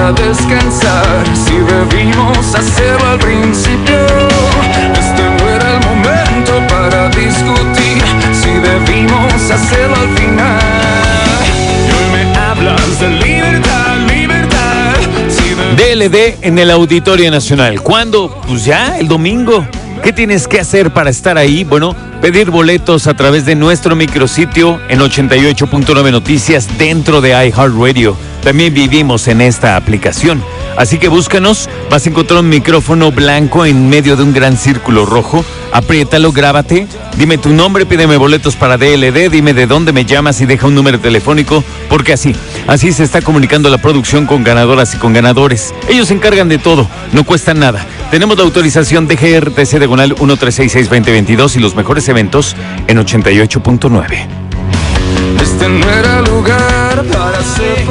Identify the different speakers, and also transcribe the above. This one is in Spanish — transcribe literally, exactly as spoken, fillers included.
Speaker 1: para descansar, si debimos hacerlo al principio. Este no era el momento para discutir, si debimos hacerlo al final. Y hoy me hablas de libertad, libertad. Si de...
Speaker 2: D L D en el Auditorio Nacional. ¿Cuándo? Pues ya, el domingo. ¿Qué tienes que hacer para estar ahí? Bueno, pedir boletos a través de nuestro micrositio en ochenta y ocho punto nueve Noticias dentro de iHeartRadio. También vivimos en esta aplicación. Así que búscanos, vas a encontrar un micrófono blanco en medio de un gran círculo rojo. Apriétalo, grábate, dime tu nombre, pídeme boletos para D L D, dime de dónde me llamas y deja un número telefónico, porque así, así se está comunicando la producción con ganadoras y con ganadores. Ellos se encargan de todo, no cuesta nada. Tenemos la autorización D G R T C diagonal uno tres seis seis dos cero dos dos y los mejores eventos en ochenta y ocho punto nueve.
Speaker 1: Este no era lugar para ser...